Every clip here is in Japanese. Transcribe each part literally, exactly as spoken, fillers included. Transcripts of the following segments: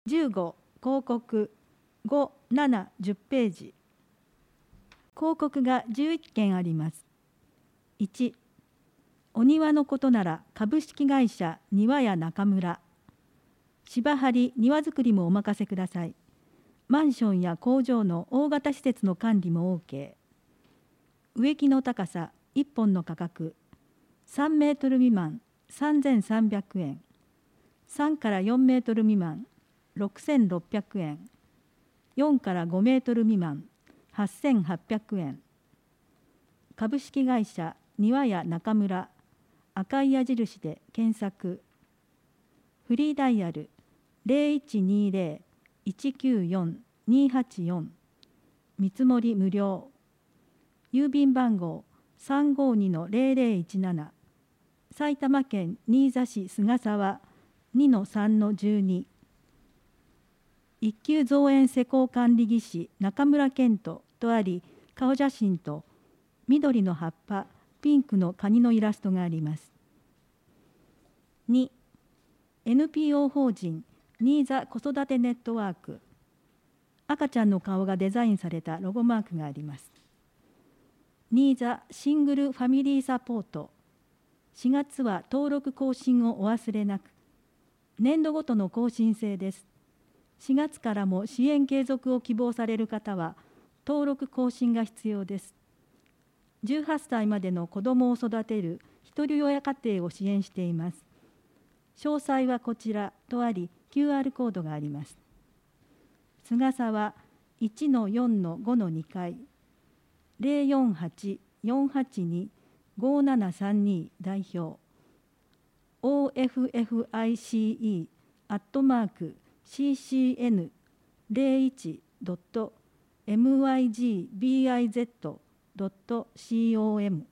じゅうご広告ご、なな、じゅうページ。広告がじゅういっけんあります。いち、お庭のことなら株式会社庭屋中村。芝張り庭づくりもお任せください。マンションや工場の大型施設の管理も OK。植木の高さいっぽんの価格さんメートル未満さんぜんさんびゃくえん、さんからよんメートル未満ろくせんろっぴゃくえん、よんからごメートル未満はっせんはっぴゃくえん。株式会社庭屋中村、赤い矢印で検索。フリーダイヤル ゼロいちにゼロ いちきゅうよん にはちよん、見積もり無料。郵便番号 さんごにのゼロゼロいちなな、埼玉県新座市菅沢 にのさんのじゅうに。一級造園施工管理技師中村健人とあり、顔写真と緑の葉っぱ、ピンクのカニのイラストがあります。に、エヌピーオー 法人新座子育てネットワーク。赤ちゃんの顔がデザインされたロゴマークがあります。新座シングルファミリーサポート。しがつは登録更新をお忘れなく。年度ごとの更新制です。しがつからも支援継続を希望される方は登録更新が必要です。じゅうはっさいまでの子どもを育てるひとり親家庭を支援しています。詳細はこちらとあり、キューアール コードがあります。菅沢 いちのよんのごのにかい、ゼロよんはち よんはちに ごななさんに代表、オーエフエフアイシーイー アットマーク シーシーエヌゼロいち ドット エムワイジービーアイゼット ドット コム。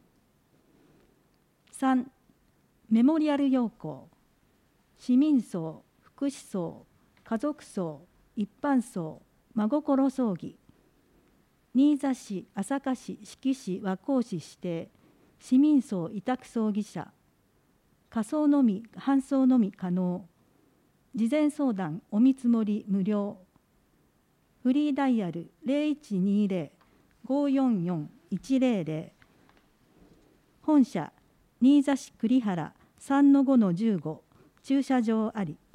さん、メモリアル要項。市民葬、福祉葬、家族葬、一般葬、真心葬儀。新座市、朝霞市、志木市、和光市指定、市民葬委託葬儀社。火葬のみ、搬送のみ可能。事前相談、お見積もり無料。フリーダイヤル ゼロいちにゼロ ごよんよん いちゼロゼロ。本社、新座市栗原 さんのごのじゅうご、駐車場あり。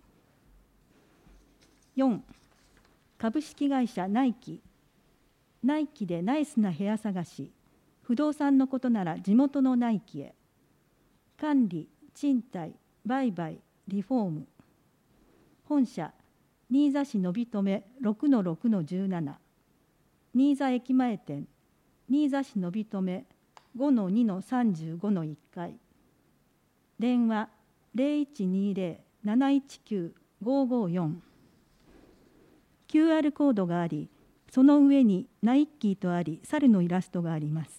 よん、株式会社ナイキ。ナイキでナイスな部屋探し。不動産のことなら地元のナイキへ。管理、賃貸、売買、リフォーム。本社、新座市のびとめ ろくのろくのじゅうなな。新座駅前店、新座市のびとめ ごのにのさんじゅうごのいっかい。電話 ゼロいちにゼロ なないちきゅう ごごよん。キューアール コードがあり、その上にナイッキーとあり、猿のイラストがあります。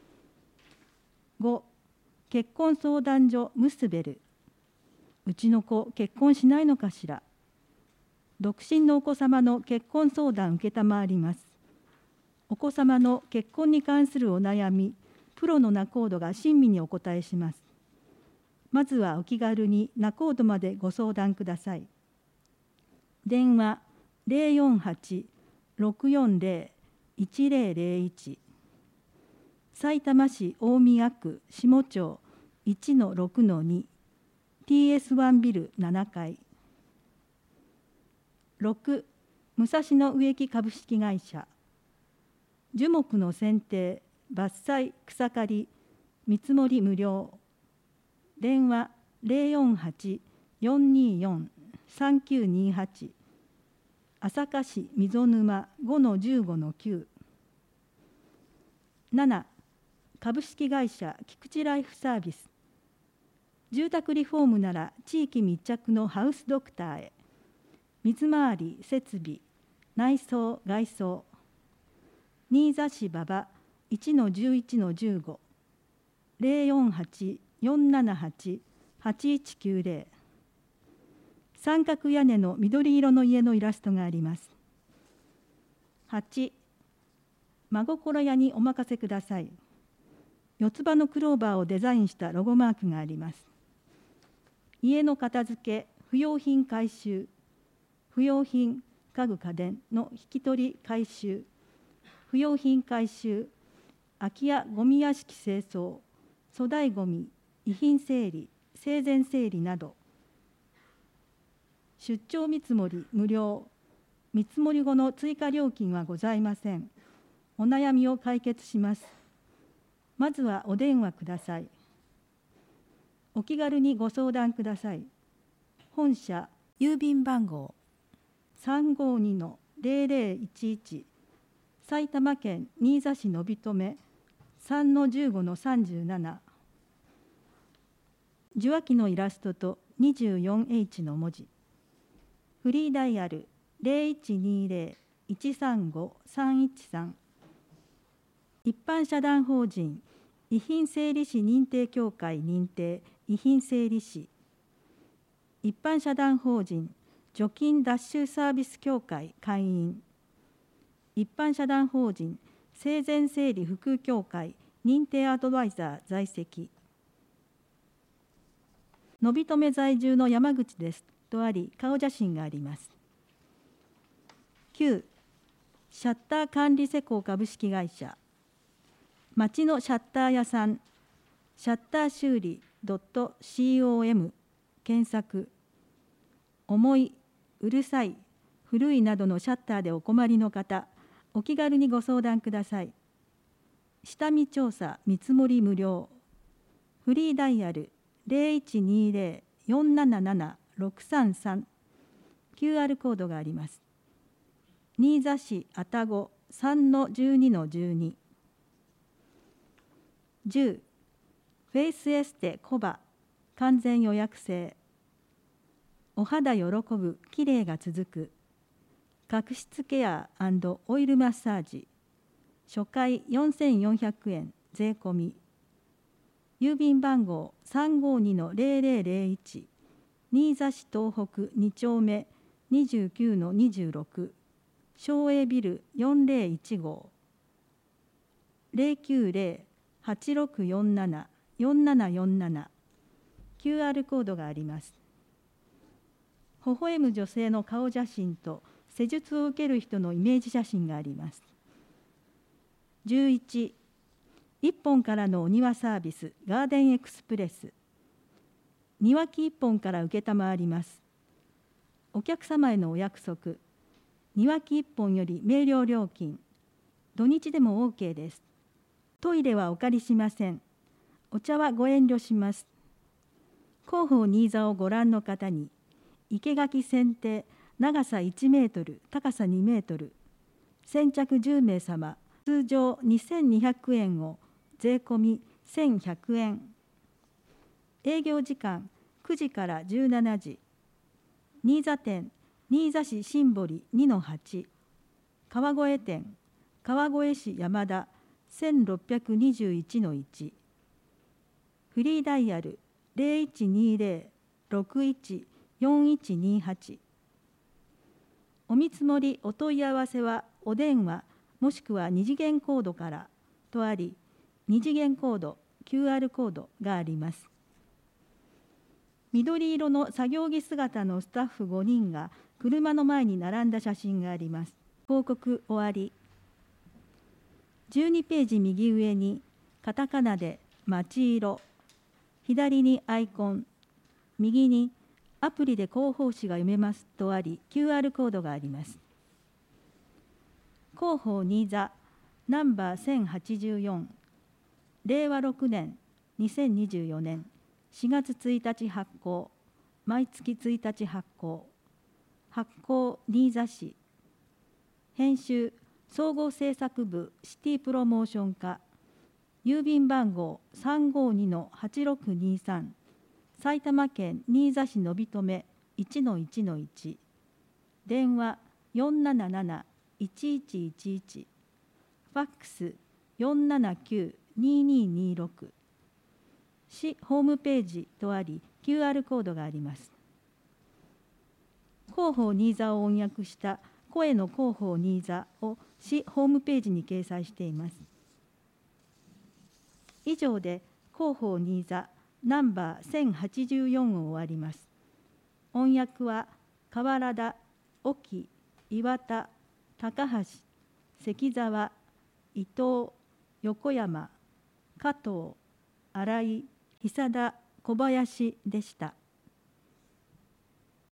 ご、結婚相談所ムスベル。うちの子、結婚しないのかしら。独身のお子様の結婚相談承ります。お子様の結婚に関するお悩み、プロの仲人が親身にお答えします。まずはお気軽に仲人までご相談ください。電話ゼロよんはち ろくよんゼロ いちゼロゼロいち。さいたま市大宮区下町 いちのろくのに。ティーエスワン ビルななかい。ろく、武蔵野植木株式会社。樹木の剪定、伐採、草刈り、見積もり無料。電話ゼロよんはち よんによん さんきゅうにはち。朝霞市溝沼 ごのじゅうごのきゅう。なな、株式会社菊池ライフサービス。住宅リフォームなら地域密着のハウスドクターへ。水回り、設備、内装、外装。新座市馬場 いちのじゅういちのじゅうご。ゼロよんはち よんななはち はちいちきゅうゼロ。三角屋根の緑色の家のイラストがあります。はち、真心屋にお任せください。四つ葉のクローバーをデザインしたロゴマークがあります。家の片付け、不用品回収。 不用品、家具家電の引き取り回収、不用品回収、空き家ごみ屋敷清掃、粗大ごみ、遺品整理、生前整理など、出張見積もり無料、見積もり後の追加料金はございません。お悩みを解決します。まずはお電話ください。お気軽にご相談ください。本社郵便番号 さんごにのゼロゼロいちいち 埼玉県新座市のびとめ さんのじゅうごのさんじゅうなな 受話器のイラストと にじゅうよんエイチ の文字、フリーダイヤル ゼロいちにゼロいちさんごさんいちさん、一般社団法人遺品整理士認定協会認定遺品整理士、一般社団法人除菌脱臭サービス協会会員、一般社団法人生前整理普及協会認定アドバイザー在籍、のびとめ在住の山口ですとあり、顔写真があります。きゅう、シャッター管理施工株式会社、町のシャッター屋さん、シャッター修理 .com 検索、重い、うるさい、古いなどのシャッターでお困りの方、お気軽にご相談ください。下見調査見積もり無料、フリーダイヤル ゼロいちにゼロ よんなななな ろくさんさん、キューアール コードがあります。新座市愛宕 さんのじゅうにのじゅうに、じゅう、フェイスエステコバ完全予約制、お肌喜ぶきれいが続く、角質ケア&オイルマッサージ、初回よんせんよんひゃくえん税込み、郵便番号 さんごにのゼロゼロゼロいち、新座市東北に丁目 にじゅうきゅうのにじゅうろく、松栄ビルよんゼロいちご、ゼロきゅうゼロ はちろくよんなな よんななよんなな、キューアール コードがあります。微笑む女性の顔写真と施術を受ける人のイメージ写真があります。じゅういち、いっぽんからのお庭サービスガーデンエクスプレス、庭木いっぽんから承ります。お客様へのお約束、庭木いっぽんより明瞭料金、土日でも OK です。トイレはお借りしません。お茶はご遠慮します。広報新座をご覧の方に、生垣剪定、長さいちメートル、高さにメートル、先着じゅうめい様、通常にせんにひゃくえんを税込みせんひゃくえん。営業時間くじからじゅうしちじ。新座店、新座市新堀 にのはち、川越店、川越市山田 せんろっぴゃくにじゅういちのいち、フリーダイヤル ゼロいちにゼロ ろくいち よんいちにはち、お見積もりお問い合わせはお電話もしくは二次元コードからとあり、二次元コード キューアール コードがあります。緑色の作業着姿のスタッフごにんが車の前に並んだ写真があります。広告終わり。じゅうにページ右上にカタカナで町色、左にアイコン、右にアプリで広報誌が読めますとあり、キューアール コードがあります。広報新座ナンバーせんはちじゅうよん、れいわろくねんにせんにじゅうよねんしがつついたち発行、毎月ついたち発行、発行新座市、編集総合制作部シティプロモーション課、郵便番号 さんごにのはちろくにさん、埼玉県新座市のびとめ いちのいちのいち、電話 よんなななな いちいちいちいち、ファックス よんななきゅう にーにーにーろく、市ホームページとあり キューアール コードがあります。広報新座を音訳した声の広報新座を市ホームページに掲載しています。以上で広報新座ナンバーせんはちじゅうよんを終わります。音訳は河原田沖、岩田、高橋、関澤、伊藤、横山、加藤、新井、久田、小林でした。